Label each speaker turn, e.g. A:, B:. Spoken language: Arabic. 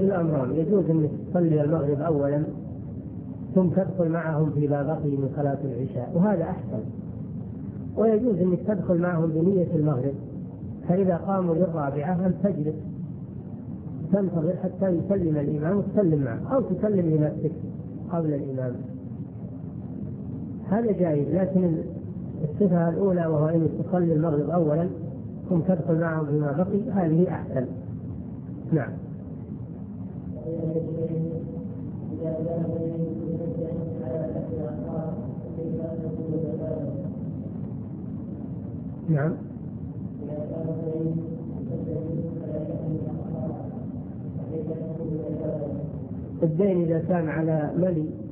A: الأمران، يجوز أن تصلي المغرب أولا ثم تدخل معهم فيما بقي من صلاة العشاء، وهذا أحسن. ويجوز أنك تدخل معهم بنية المغرب، فإذا قاموا للرابعة أن تجلس تنتظر حتى يسلم الإمام وتسلم معه، أو تسلم لنفسك قبل الإمام، هذا جائز. لكن الصفة الأولى وهو أن تصلي المغرب أولا ثم تدخل معهم فيما بقي، هذه أحسن. نعم. نعم. الدين إذا كان على ملي